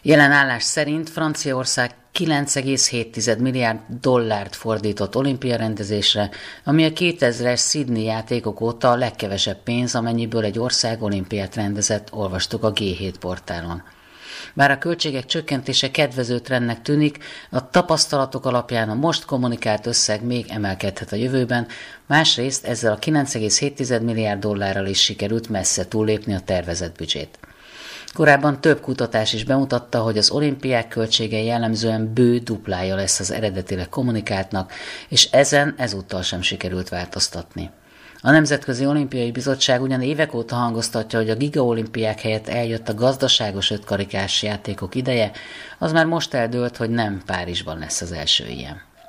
Jelen állás szerint Franciaország 9,7 milliárd dollárt fordított olimpiarendezésre, ami a 2000-es Sydney játékok óta a legkevesebb pénz, amennyiből egy ország olimpiát rendezett, olvastuk a G7 portálon. Bár a költségek csökkentése kedvező trendnek tűnik, a tapasztalatok alapján a most kommunikált összeg még emelkedhet a jövőben, másrészt ezzel a 9,7 milliárd dollárral is sikerült messze túllépni a tervezett büdzsét. Korábban több kutatás is bemutatta, hogy az olimpiák költsége jellemzően bő duplája lesz az eredetileg kommunikáltnak, és ezen ezúttal sem sikerült változtatni. A Nemzetközi Olimpiai Bizottság ugyan évek óta hangoztatja, hogy a gigaolimpiák helyett eljött a gazdaságos ötkarikás játékok ideje, az már most eldőlt, hogy nem Párizsban lesz az első ilyen.